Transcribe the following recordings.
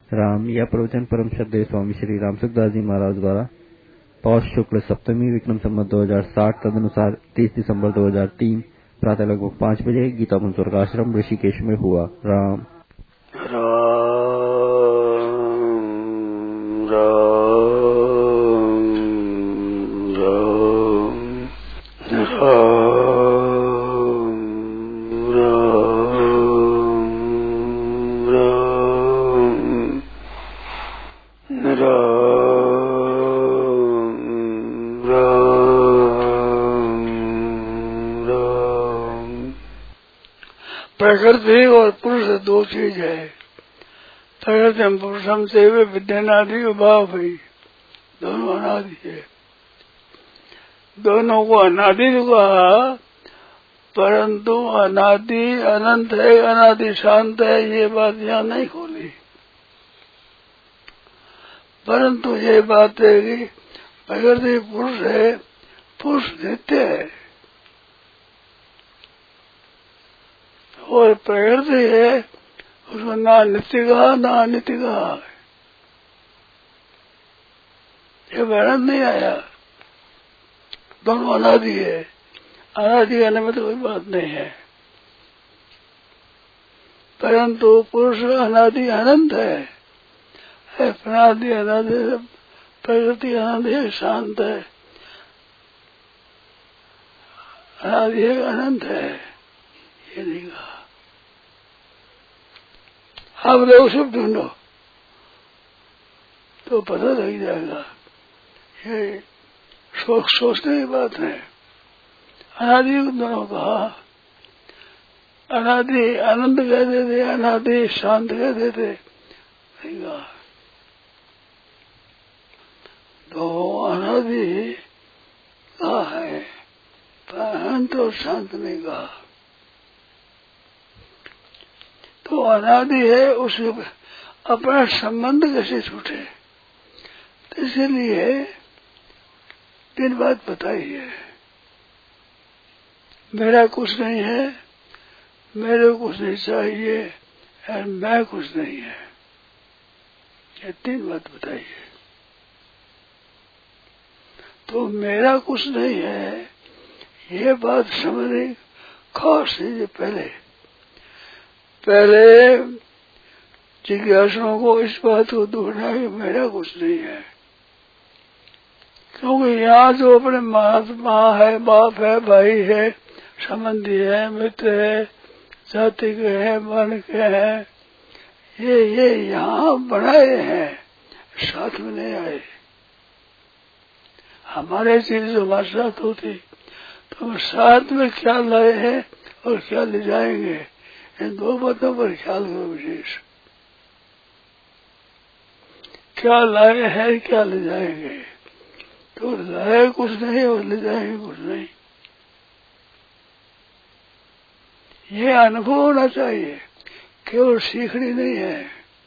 राम। यह प्रवचन परम श्रद्धेय स्वामी श्री राम सुखदास जी महाराज द्वारा पौष शुक्ल सप्तमी विक्रम संवत 2060 तदनुसार 30 दिसंबर 2003 प्रातः लगभग 5 बजे गीतापुंज स्वर्गाश्रम ऋषिकेश में हुआ। राम प्रकृति और पुरुष दो चीज है। प्रकृति पुरुषम से विद्यानादि भाव हुई, दोनों अनादि है। दोनों को अनादि कहा, परंतु अनादि अनंत है, अनादि शांत है, ये बात यहाँ नहीं खोली। परंतु ये बात है कि प्रकृति पुरुष है, पुरुष नित्य है और प्रकृति है उसको ना नित्य कहा ना अनित्य कहा। ये वर्णन नहीं आया, दोनों अनादि है। अनादि कहने में तो कोई बात नहीं है, परंतु पुरुष अनादि अनंत है। अनादि अनादि प्रकृति अनादि है, शांत है, अनादि है, अनंत है, ये नहीं कहा। आप लोग सब ढूंढो तो पता लग जाएगा। ये सोचने की बात है। अनादि दोनों कहा, अनादि आनंद कह देते, अनादि शांत कह देते, नहीं कहा। तो अनादि कहा है, परंतु तो शांत नहीं कहा। तो अनादि है, उसके अपना संबंध कैसे छूटे, तो इसीलिए तीन बात बताई है। मेरा कुछ नहीं है, मेरे को कुछ नहीं चाहिए और मैं कुछ नहीं है, ये तीन बात बताई है। तो मेरा कुछ नहीं है, ये बात समझने खास है। पहले जिज्ञासुओं को इस बात को ढूंढना कि मेरा कुछ नहीं है, क्योंकि यहाँ जो अपने माँ है, बाप है, भाई है, संबंधी है, मित्र है, जाति के हैं, वर्ण के हैं, ये यहाँ बनाए हैं, साथ में नहीं आए। हमारे चीज हमारे साथ होती तो हम साथ में क्या लाए हैं और क्या ले जाएंगे, इन दो बातों पर ख्याल करो विशेष। क्या लाए हैं, क्या ले जाएंगे, तो लाए कुछ नहीं और ले जाएंगे कुछ नहीं, ये अनुभव होना चाहिए, केवल सीखनी नहीं है,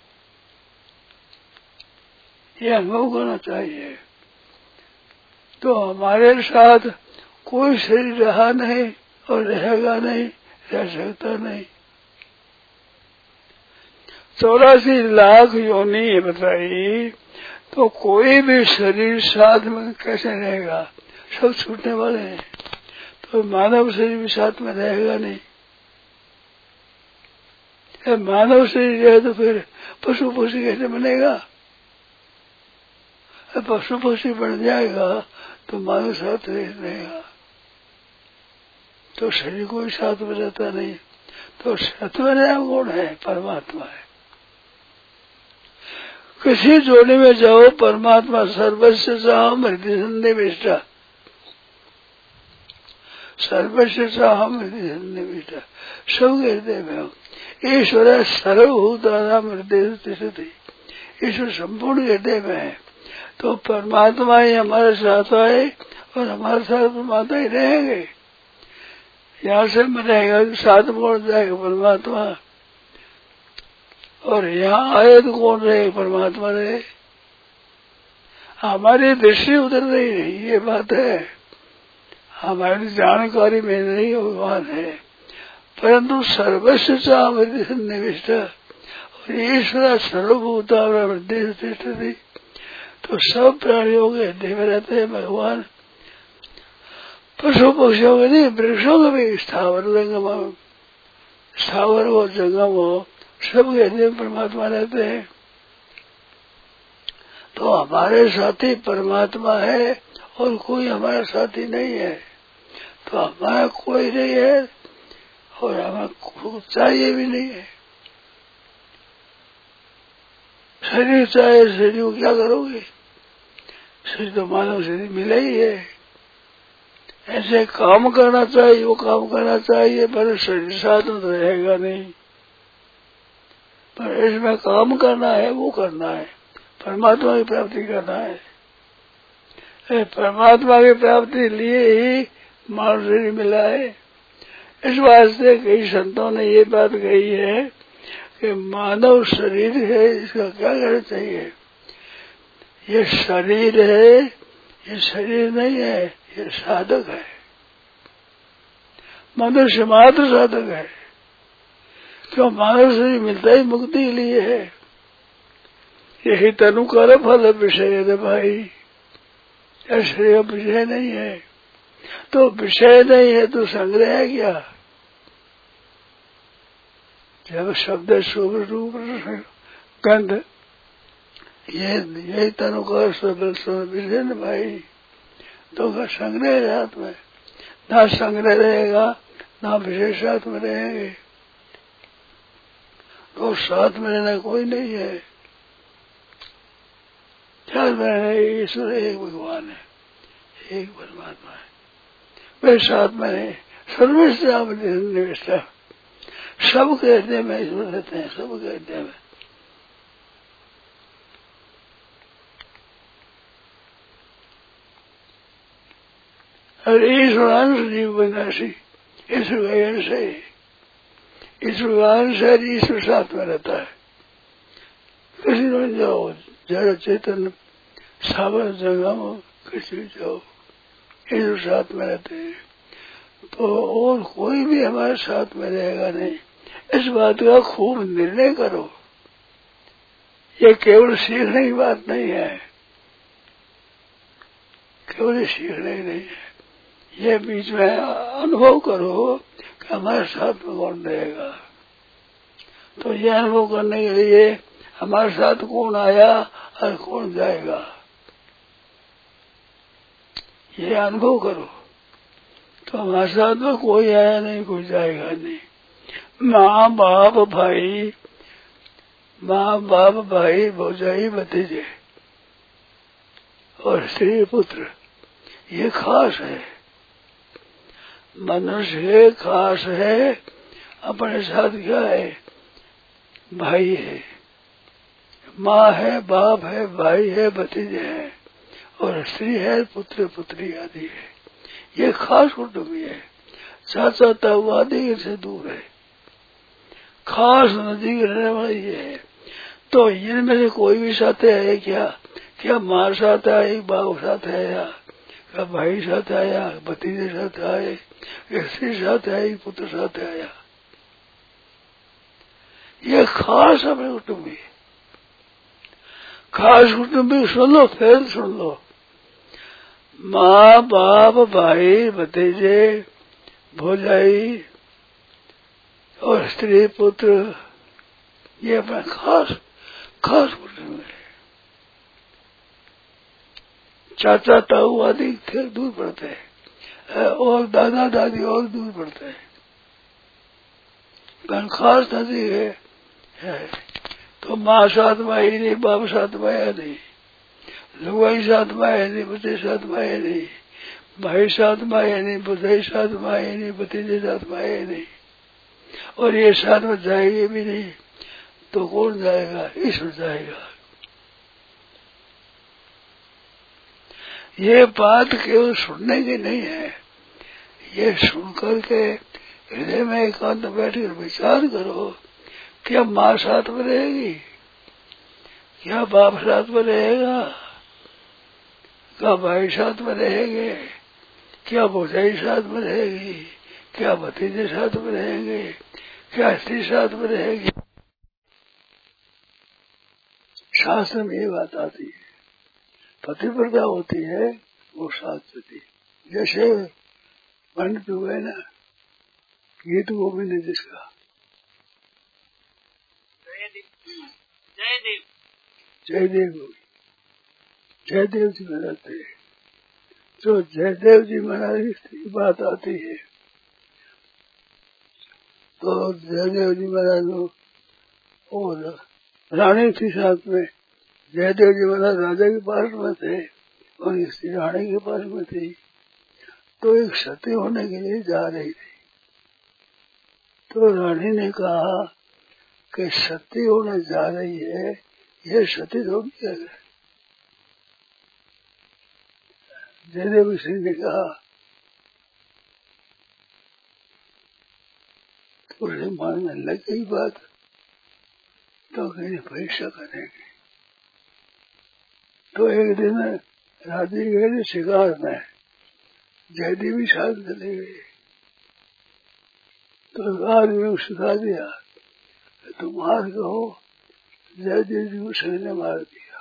ये अनुभव करना चाहिए। तो हमारे साथ कोई शरीर रहा नहीं और रहेगा नहीं, रह सकता नहीं। 84 लाख योनि बताई, तो कोई भी शरीर साथ में कैसे रहेगा, सब छूटने वाले हैं। तो मानव शरीर भी साथ में रहेगा नहीं। मानव शरीर है तो फिर पशु पक्षी कैसे बनेगा, पशु पक्षी बन जाएगा तो मानव साथ रहेगा। तो शरीर कोई साथ में रहता नहीं, तो साथ में रहना कौन है, परमात्मा है। किसी जोड़े में जाओ, परमात्मा सर्वस्व साहम हृदय सन्निविष्टा, सर्वस्व साहम हृदय सन्निविष्टा, सबके हृदय में हो। ईश्वर सर्वभूतानां हृदय तिष्ठति, ईश्वर संपूर्ण हृदय में है। तो परमात्मा ही हमारे साथ आए और हमारे साथ परमात्मा ही रहेंगे। यहाँ से में रहेगा कि साथ में कौन जाएगा, परमात्मा, और यहाँ आए तो कौन रहेगा, परमात्मा रहे। हमारी दृष्टि उधर नहीं रही, ये बात है, हमारी जानकारी में नहीं भगवान है, परंतु सर्वस्व सन्निविष्ट, ईश्वर सर्वभूतानां हृदय तिष्ठति। तो सब प्राणियों के हृदय में रहते हैं भगवान। पशु पक्षियों के नहीं, वृक्षों के भी, स्थावर जंगम, स्थावर हो जंगम हो, सबके हृदय में परमात्मा रहते हैं। तो हमारे साथी परमात्मा है और कोई हमारा साथी नहीं है। तो हमारा कोई नहीं है और हमें चाहिए भी नहीं है। शरीर चाहे, शरीर को क्या करोगे? शरीर तो मानव शरीर मिला ही है। ऐसे काम करना चाहिए, वो काम करना चाहिए, पर शरीर साथ में तो रहेगा नहीं। पर इसमें काम करना है, वो करना है, परमात्मा की प्राप्ति करना है। परमात्मा की प्राप्ति लिए ही मानव शरीर मिला है। इस वास्ते कई संतों ने ये बात कही है कि मानव शरीर है, इसका क्या करना चाहिए? ये शरीर है, ये शरीर नहीं है, ये साधक है। मनुष्य मात्र साधक है। क्यों? मानव शरीर मिलता ही मुक्ति के लिए है। यही तनु कर फल विषय है भाई। यह शरीर विषय नहीं है। तो विषय नहीं है तो संग्रह है क्या? जब शब्द शुभ रूप गंध ये तनु का विषय न भाई, तो का संग्रह है हाथ में। ना संग्रह रहेगा ना विषय साथ में रहेंगे, तो साथ में रहना कोई नहीं है। ध्यान में रहे, ईश्वर एक भगवान है, एक परमात्मा है। वे साथ में रहे, सर्वस्व निविष्टा, सबके हृदय में ईश्वर रहते हैं, सबके हृदय में। और ईश्वरांश जीव विनाशी, ईश्वर का अंश है, ईश्वर का अंश है, ईश्वर साथ में रहता है। किसी में जाओ, जड़ चेतन सावर जगह किसी जाओ, ईश्वर साथ में रहते हैं। तो और कोई भी हमारे साथ में रहेगा नहीं। इस बात का खूब निर्णय करो। ये केवल सीखने की बात नहीं है, केवल सीखने की नहीं है, ये बीच में अनुभव करो कि हमारे साथ में कौन रहेगा। तो ये अनुभव करने के लिए हमारे साथ कौन आया और कौन जाएगा, ये अनुभव करो। तो हमारे साथ में कोई आया नहीं, कोई जाएगा नहीं। माँ बाप भाई, माँ बाप भाई भौजाई भतीजे और स्त्री पुत्र, ये खास है। मनुष्य खास है, अपने साथ क्या है? भाई है, माँ है, बाप है, भाई है, भतीजे है और स्त्री है, पुत्र पुत्री आदि है। ये खास कुटुंबी है, चाचा ताऊ आदि से दूर है, खास नजदीक रहने वाली है। तो इनमें से कोई भी साथ है क्या? क्या माँ साथ आए, बाप साथ आया, क्या भाई साथ आया, भतीजे साथ आए, स्त्री साथ आई, पुत्र साथ आया? ये खास अपने कुटुंबी, खास कुटुंबी। सुन लो, फिर सुन लो। माँ बाप भाई भतीजे भौजाई और स्त्री पुत्र, ये अपना खास खास कुटुंब है। चाचा ताऊ आदि फिर दूर पड़ते हैं और दादा दादी और दूर पड़ते हैं, पर खास नजदीक है। तो माँ साथ में ही नहीं, बाप साथ में है नहीं, लुगाई साथ में है नहीं, बच्चे साथ में है नहीं, भाई साथ में है नहीं, बुधाई साथ में है नहीं, भतीजे साथ में है नहीं, और ये साथ में जाएंगे भी नहीं। तो कौन जाएगा? ईश्वर जाएगा। ये बात केवल सुनने की नहीं है, ये सुन करके हृदय में एकांत बैठकर विचार करो। क्या माँ साथ में रहेगी? क्या बाप साथ में रहेगा? क्या भाई साथ में रहेंगे? क्या भौजाई साथ में रहेगी? क्या भतीजे साथ में रहेंगे? क्या स्त्री साथ में रहेगी? शास्त्र में ये बात आती है। पतिव्रता होती है वो शास्त्रती, जैसे पंडित हुए ना गीत गोविंद जिसका जयदेव जी महाराज थे, तो जयदेव जी महाराज की बात आती है तो जयदेव जी महाराज और रानी थी साथ में। जयदेव जी महाराज राजा के पास में थे और स्त्री रानी के पास में थी, तो एक सती होने के लिए जा रही थी। तो रानी ने कहा कि सती होने जा रही है, ये सती थोड़ी है। जयदेव सिंह ने कहा तो उसे मानने लग गई बात, तो कहीं परीक्षा करेंगे। तो एक दिन राजी गए शिकार में, जयदेवी साथ चले गए। तो आदमी को सिखा दिया तुम मार कहो, जयदेव जी को सही ने मार दिया।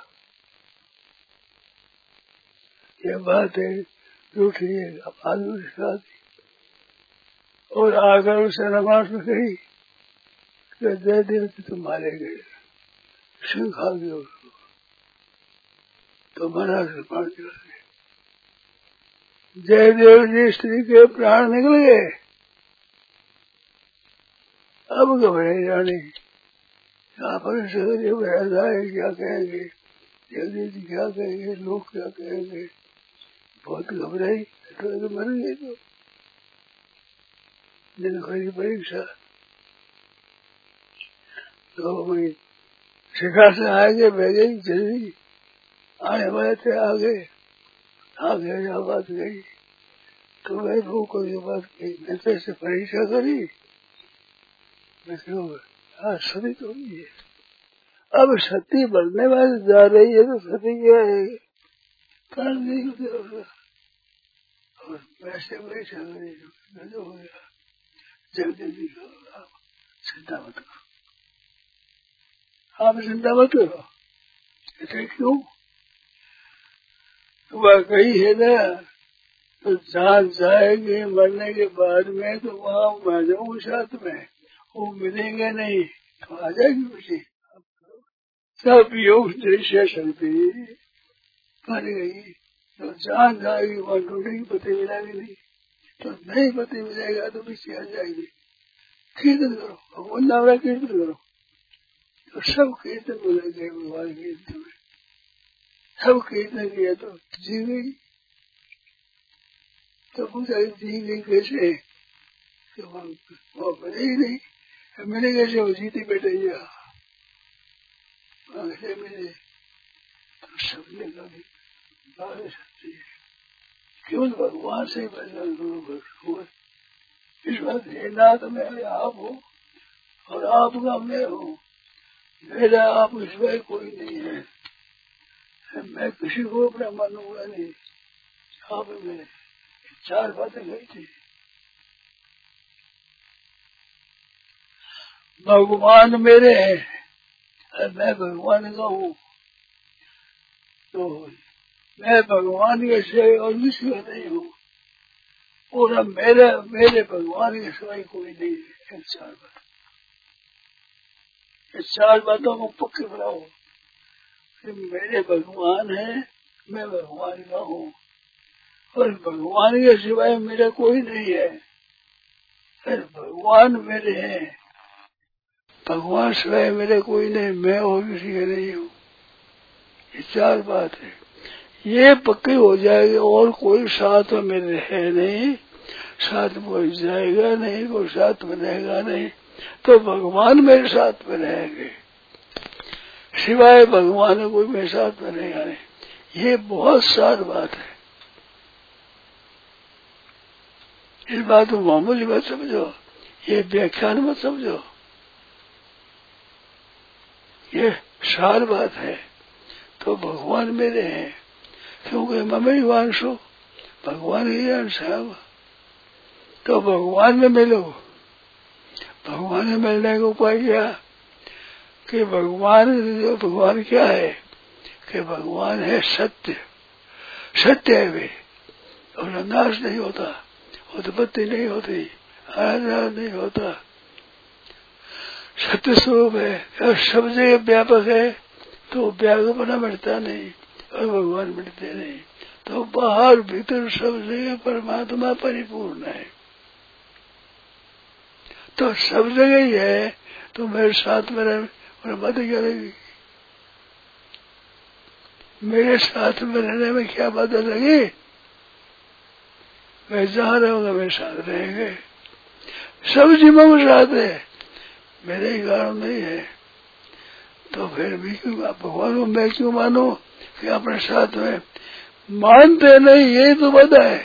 ये बात है झूठी है, अब आदमी सिखा दी। और आकर उसे नमाज में कही कि जयदेव जी तो मारे गए, सिंह खा गया उसको, तो महाराज से पानी चला गए। जयदेव जी स्त्री के प्राण निकल गए। अब घबराई रानी, यहाँ पर क्या कहेंगे, जयदेव जी क्या कहेंगे, लोग क्या कहेंगे, बहुत घबराई। तो मर गई। तो दिन खड़ी परीक्षा, तो वही शिखा से आगे बह गई, जल्दी आने वाले थे आगे बात गई। तो मैं रोको ये बात कही, मैं तो ऐसे परीक्षा करी, आज सती तो नहीं है। अब सती बनने वाली जा रही है तो सती क्या है, कारण नहीं होता। और वैसे परीक्षा करी जो हो गया। जल्दी आप चिंता मत करो, आप चिंता मत करो। ऐसे क्यों? वह कही है ना, तो जहाँ जाएंगे मरने के बाद में तो वहाँ मैं जाऊंगा साथ में, वो मिलेंगे नहीं तो आ जाएगी मुझे। सब योग दृश्य शक्ति कर गई, तो जहाँ जाएगी वहाँ ढूंढेगी, पति मिलेगी नहीं, तो नहीं पति मिलेगा तो पीछे आ जाएगी। कीर्तन करो, भगवान नाम का कीर्तन करो, तो सब कीर्तन मिलेंगे भगवान कीर्तन में। सब कीर्तन किया तो जी गई। तो पूछा जी गई कैसे, तो वो मिले ही नहीं, मिले कैसे, वो जीती बैठे कैसे मिले। तो सबने कभी बात सच्ची है, केवल भगवान से भजन करो। इस बात हे नाथ मैं आप हो और आपका मैं हूँ, मेरा आप इसमें कोई नहीं है, मैं किसी को अपना मानूंगा नहीं। आप में चार बातें गई थी। भगवान मेरे हैं, मैं भगवान का हूँ, तो मैं भगवान के सिवाय और किसी का नहीं हूँ, और मेरे भगवान के सिवाय कोई नहीं है। चार बात, इस चार बातों को पक्के बनाओ। मेरे भगवान है, मैं भगवान का हूँ, और भगवान के सिवाय मेरा कोई नहीं है। फिर भगवान मेरे हैं, भगवान सिवाय मेरे कोई नहीं, मैं और किसी का नहीं हूँ। ये चार बात है, ये पक्की हो जाएगी। और कोई साथ में मेरे है नहीं, साथ में कोई जाएगा नहीं, कोई साथ में रहेगा नहीं, तो भगवान मेरे साथ में रहेंगे, सिवाय भगवान कोई मेरे साथ में रहेगा नहीं। ये बहुत सार बात है। इस बात को मामूली मत समझो, ये व्याख्यान मत समझो, ये सार बात है। तो भगवान मेरे हैं, क्योंकि मम्मी वांश हो, भगवान ही अंश है। तो भगवान में मिलो, भगवान में मिलने को उपाय क्या, कि भगवान क्या है कि भगवान है सत्य, सत्य है वे, और नाश नहीं होता, उत्पत्ति नहीं होती, आराधना नहीं होता, सत्य स्वरूप है और सब जगह व्यापक है, तो व्यापकपना मिटता नहीं और भगवान मिटते नहीं, तो बाहर भीतर सब जगह परमात्मा परिपूर्ण है, तो सब जगह ही है, तो मेरे साथ में रहे बात क्या लगी, मेरे साथ में रहने में क्या बात लगी, मैं जहाँ रहूंगा मेरे साथ रहेंगे, सब जीवों के साथ है, मेरे ही कारण नहीं है, तो फिर भी क्यों भगवान को मैं क्यों मानू कि अपने साथ में, मानते नहीं, ये तो बता है,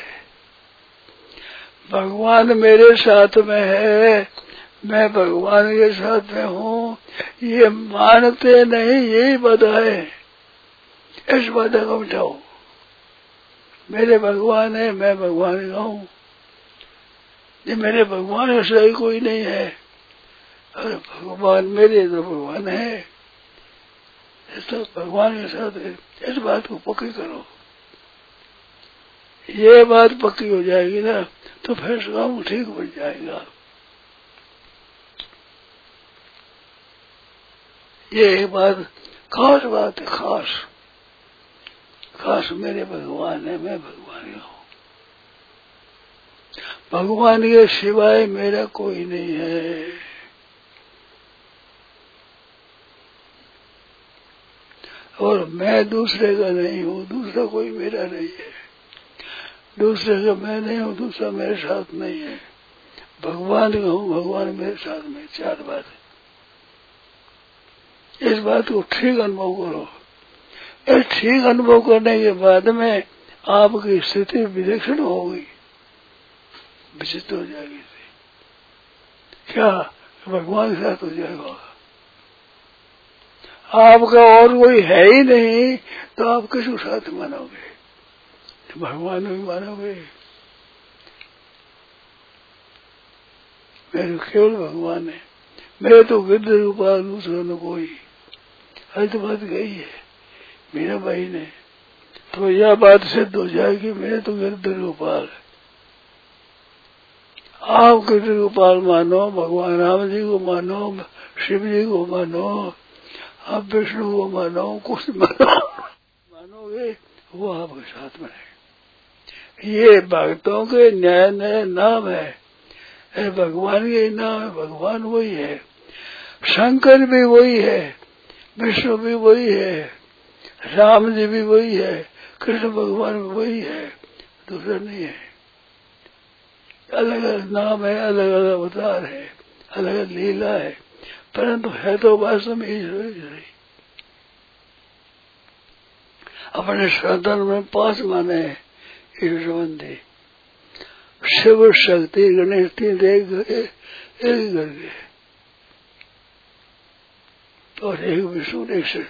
भगवान मेरे साथ में है, मैं भगवान के साथ में हूँ, ये मानते नहीं, यही बता है, इस बात को बिठाओ, मेरे भगवान है, मैं भगवान का हूँ, ये मेरे भगवान ऐसा ही कोई नहीं है, और भगवान मेरे तो भगवान है, तो भगवान के साथ है, इस बात को पक्की करो, ये बात पक्की हो जाएगी ना, तो फिर काम ठीक बन जाएगा। ये एक बात खास बात है, खास खास मेरे भगवान है, मैं भगवान का हूँ, भगवान के सिवाय मेरा कोई नहीं है, और मैं दूसरे का नहीं हूँ, दूसरा कोई मेरा नहीं है, दूसरे का मैं नहीं हूँ, दूसरा मेरे साथ नहीं है, भगवान का हूँ, भगवान मेरे साथ में, चार बात है, इस बात को ठीक अनुभव करो, इस ठीक अनुभव करने के बाद में आपकी स्थिति विलक्षण होगी, विचित्र हो जाएगी, क्या भगवान के साथ हो जाएगा, आपका और कोई है ही नहीं, तो आप किसके साथ मानोगे, तो भगवान भी मानोगे, मेरे केवल भगवान है, मेरे तो गिरध रूपा दूसरा न कोई, हर तो बात गई है मीरा भाई ने, तो यह बात सिद्ध हो जाएगी, मेरे तो गिरध गोपाल, आप गिरध गोपाल मानो, भगवान राम जी को मानो, शिव जी को मानो, आप विष्णु को मानो, कुछ मानोगे वो आपके साथ में है, ये भक्तों के न्याय नए नाम है, भगवान के नाम है, भगवान वही है, शंकर भी वही है, विष्णु भी वही है, राम जी भी वही है, कृष्ण भगवान भी वही है, दूसरा नहीं है, अलग अलग नाम है, अलग अलग अवतार है, अलग अलग लीला है, परंतु है तो वास्तव में ईश्वर ही। अपने श्रद्धा में 5 माने ईश्वर संबंधी, शिव शक्ति गणेश 3 एक करके, और एक विष्णु, एक सूर्य,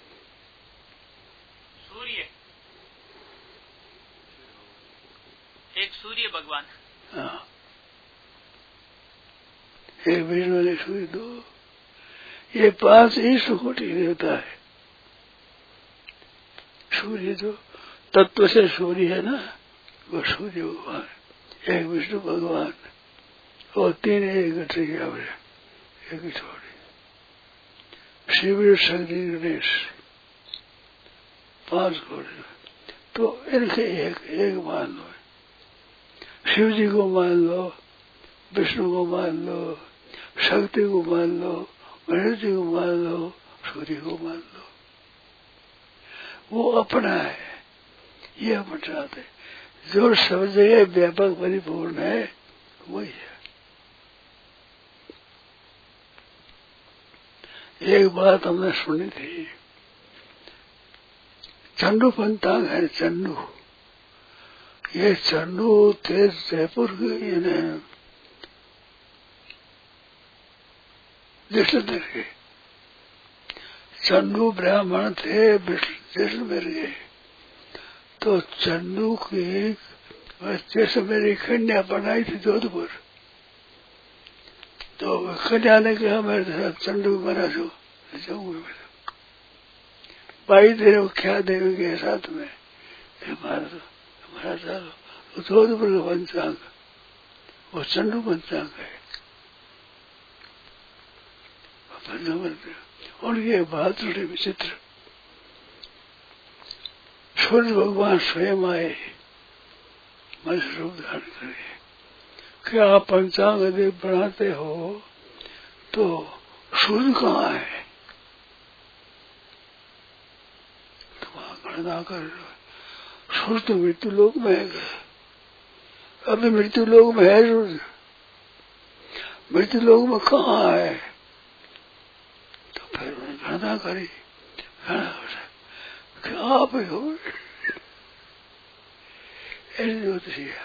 एक सूर्य भगवान, हाँ, एक विष्णु, एक सूर्य, 2, ये 5 ईश्वर कोटि देवता है। सूर्य जो तत्व से सूर्य है ना, वो सूर्य भगवान, एक विष्णु भगवान, और 3 एक एक छोड़े, शिव शक्ति गणेश 5 घोड़े, तो इनके एक मान लो, शिव जी को मान लो, विष्णु को मान लो, शक्ति को मान लो, गणेश जी को मान लो, सूर्य को मान लो, वो अपना है, ये अपना है, जो सब जगह व्यापक परिपूर्ण है वही है। एक बात हमने सुनी थी, चंडू पंतांग है, चंडू, ये चंडू थे जयपुर के जैसलमेर के, चंडू ब्राह्मण थे, जैसलमेर के, तो चंडू की जैसलमेरी कन्या बनाई थी जोधपुर, तो कन्या ने कहा मेरे साथ चंडू बना दो, भाई तेरे को क्या देंगे साथ में हमारा चालो जोधपुर का पंचांग वो चंडू पंचांग है। उनके बात थोड़ी विचित्र। सूर्य भगवान स्वयं आए मनुष्य रूप धारण करे। क्या आप पंचांग यदि बनाते हो तो सूर्य कहाँ है? तो वहां गणना कर सूर्य तो मृत्यु लोक में है। अभी मृत्यु लोक में है सूर्य, मृत्यु लोक में कहाँ है? तो फिर उन्होंने गणना करी, क्या आप ही हो ऐसी ज्योतिषी है।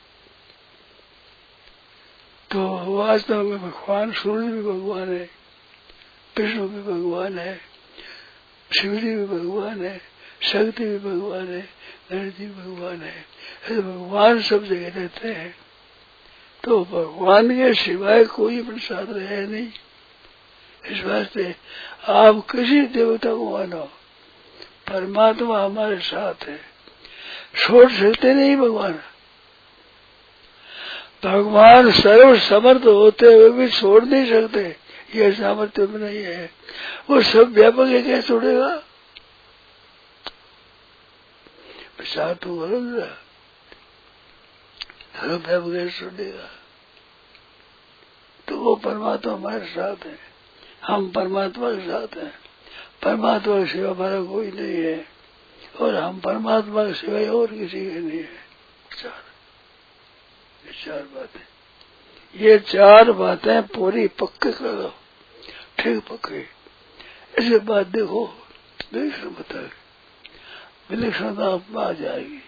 तो वास्तव में भगवान सूर्य भी भगवान है, विष्णु भी भगवान है, शिवजी भी भगवान है, शक्ति भी भगवान है, गणेश जी भगवान है। ऐसे भगवान सब जगह रहते हैं। तो भगवान के सिवाय कोई प्रसाद है नहीं। इस वास्ते आप किसी देवता को मानो, परमात्मा हमारे साथ है। छोड़ सकते नहीं भगवान। भगवान सर्व समर्थ होते हुए भी छोड़ नहीं सकते, ये सामर्थ्य में नहीं है। वो सब व्यापक है, क्या छोड़ेगा? प्रसाद तो बोलोगे सब व्यापक है, छोड़ेगा। तो वो परमात्मा हमारे साथ है, हम परमात्मा के साथ हैं। परमात्मा के सिवा हमारा कोई नहीं है और हम परमात्मा के सिवाय और किसी के नहीं है। चार बातें, ये चार बातें पूरी पक्के कर दो, ठीक पक्के। ऐसे बात देखो विलक्षण बता, विलक्षणता आपको आ जाएगी।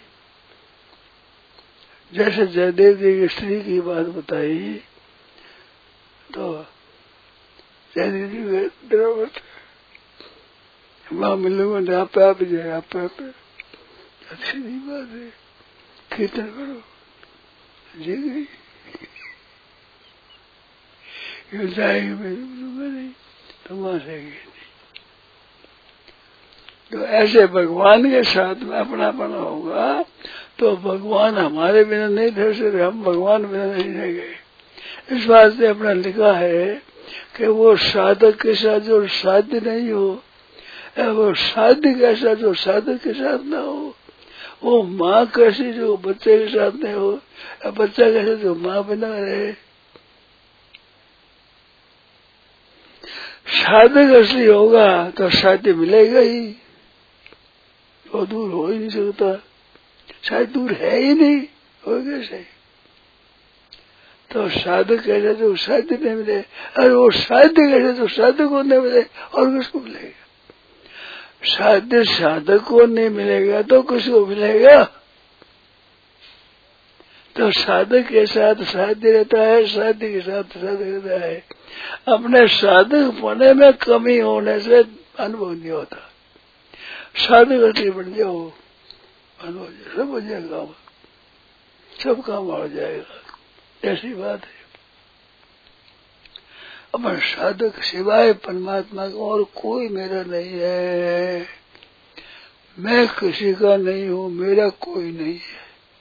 जैसे जयदेव जी की स्त्री की बात बताई तो जयदेव जी डरावट माँ मिलूंगा आप जाए, आप अच्छी नहीं बात है। कीर्तन करो जी गई जाएगी नहीं तो वहां से नहीं। तो ऐसे भगवान के साथ में अपनापन होगा तो भगवान हमारे बिना नहीं रह सकते, हम भगवान बिना नहीं रह गए। इस बात से अपना लिखा है कि वो साधक के साथ जो साध्य नहीं हो, वो साध्य के साथ जो साधक के साथ ना हो, वो माँ कैसी जो बच्चे के साथ नहीं हो, बच्चा कैसे जो माँ बिना रहे। साधक असली होगा तो साध्य मिलेगा ही, वो दूर हो ही नहीं सकता, शायद दूर है ही नहीं, हो कैसे? तो साधक कैसे जो साध्य नहीं मिले, और वो साध्य कैसे जो साधक को नहीं मिले और किसको मिलेगा? साध्य साधक को नहीं मिलेगा तो किसको मिलेगा? तो साधक के साथ साध्य रहता है, साध्य के साथ साधक रहता है। अपने साधक होने में कमी होने से अनुभव नहीं होता। साधक असली बन जाओ, अनुभव सब हो जाएगा, सब काम हो जाएगा। ऐसी बात है। अपन साधक सिवाय परमात्मा का और कोई मेरा नहीं है। मैं किसी का नहीं हूँ, मेरा कोई नहीं है।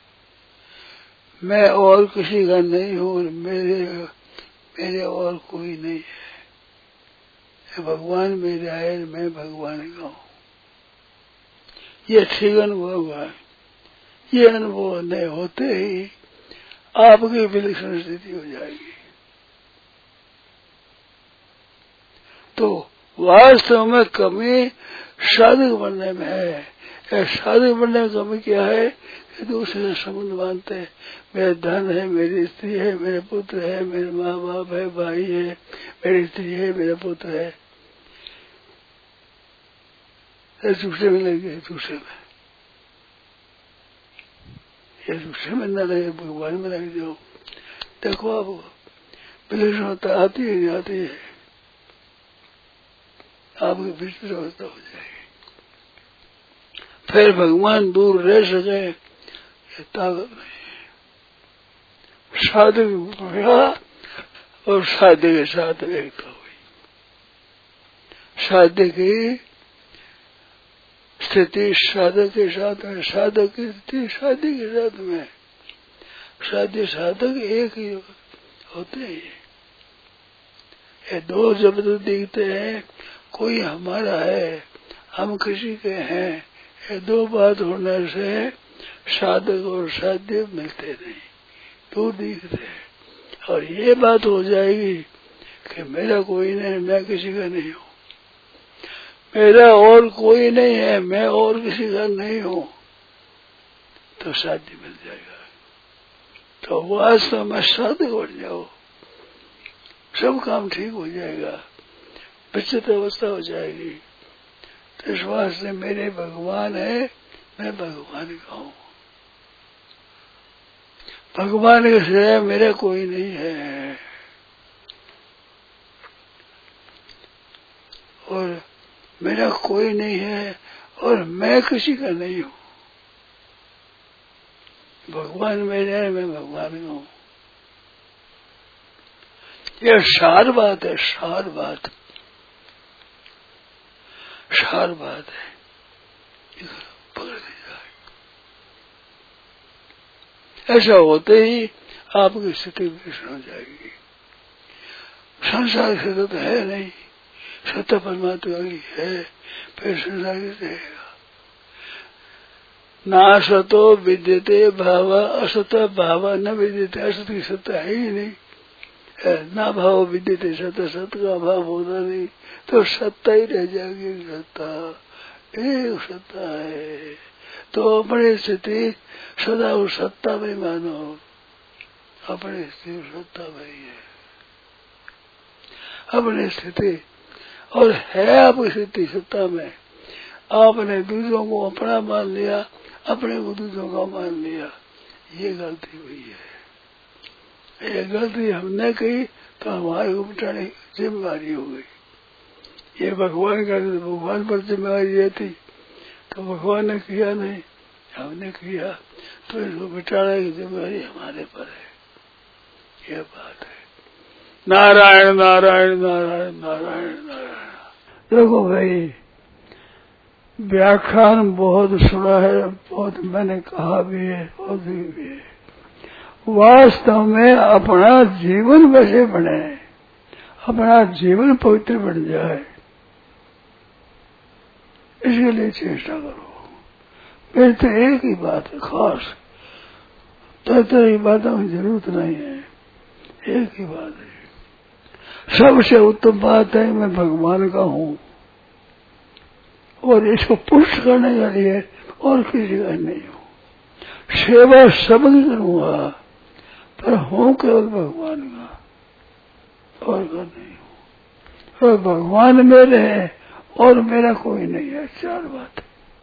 मैं और किसी का नहीं हूँ, मेरे और कोई नहीं है। भगवान मेरा है, मैं भगवान का हूँ। ये ठीक अनुभव हुआ। ये अनुभव नहीं होते ही आपकी विलक्षण स्थिति हो जाएगी। तो वास्तव में कमी साधक बनने में है। साधक बनने में कमी क्या है कि दूसरे से संबंध बांधते हैं। मेरा धन है, मेरी स्त्री है, मेरे पुत्र है, मेरे माँ बाप है, भाई है, मेरी स्त्री है, मेरा पुत्र है। दूसरे में लग गए, दूसरे में, ये दूसरे में न लगे, भगवान में लग जाओ। देखो आप विलक्षणता आती है, नहीं आती है, आपकी विचित्र अवस्था हो जाएगी। फिर भगवान दूर रह सके ये ताकत नहीं है। साधक हुआ और साधक के साथ एकता हुई। साध्य की स्थिति साधक के साथ में, साधक की स्थिति साध्य के साथ में। साध्य साधक एक ही होते हैं। ये दो जब तो दिखते हैं, कोई हमारा है, हम किसी के हैं, ये दो बात होने से साधक और साध्य मिलते नहीं, दो दिखते हैं। और ये बात हो जाएगी कि मेरा कोई नहीं, मैं किसी का नहीं हूँ, मेरा और कोई नहीं है, मैं और किसी का नहीं हूँ, तो साध्य मिल जाएगा। तो वास्तव में साधक बन जाओ, सब काम ठीक हो जाएगा, विचित्र अवस्था हो जाएगी। तो इस वास्ते मेरे भगवान है, मैं भगवान का हूँ, भगवान के सिवाय मेरा कोई नहीं है। और मेरा कोई नहीं है और मैं किसी का नहीं हूँ। भगवान मेरा है, मैं भगवान का हूँ। यह सार बात है, सार बात, सार बात है, पकड़ ली जाए। ऐसा होते ही आपकी स्थिति विकसित हो जाएगी। संसार से तो है नहीं, सत्य परमात्मा की है, फिर संसार कैसे रहेगा। ना सतो विद्यते भाव, असत भाव न विद्यते, असत की सत्ता है ही नहीं। ना भाव विद्यते सत्य, सत्य का भाव होता नहीं, तो सत्ता ही रह जाएगी। सत्ता एक सत्ता है, तो अपनी स्थिति सदा उस सत्ता में मानो, अपनी स्थिति सत्ता में ही है, अपनी स्थिति। और है आपकी स्थिति सत्ता में, आपने दूसरों को अपना मान लिया, अपने को दूसरों का मान लिया, ये गलती हुई है। ये गलती हमने की तो हमारे को मिटाने की जिम्मेवारी हो गई। ये भगवान का, भगवान पर जिम्मेवारी रहती तो भगवान ने किया नहीं, हमने किया, तो इसको मिटाने की जिम्मेवारी हमारे पर है। ये बात है। नारायण नारायण नारायण नारायण नारायण। देखो भाई, व्याख्यान बहुत सुना है, बहुत मैंने कहा भी है, बहुत भी है। वास्तव में अपना जीवन वैसे बने, अपना जीवन पवित्र बन जाए, इसके लिए चेष्टा करो। फिर तो एक ही बात है खास, तरह की बातों की जरूरत नहीं है, एक ही बात है। सबसे उत्तम बात है मैं भगवान का हूँ, और इसको पुष्ट करने के लिए और किसी का नहीं हूँ। सेवा सबकी करूँगा, पर हूँ केवल भगवान का, और का नहीं हूँ। और भगवान मेरे है और मेरा कोई नहीं है, चार बात है।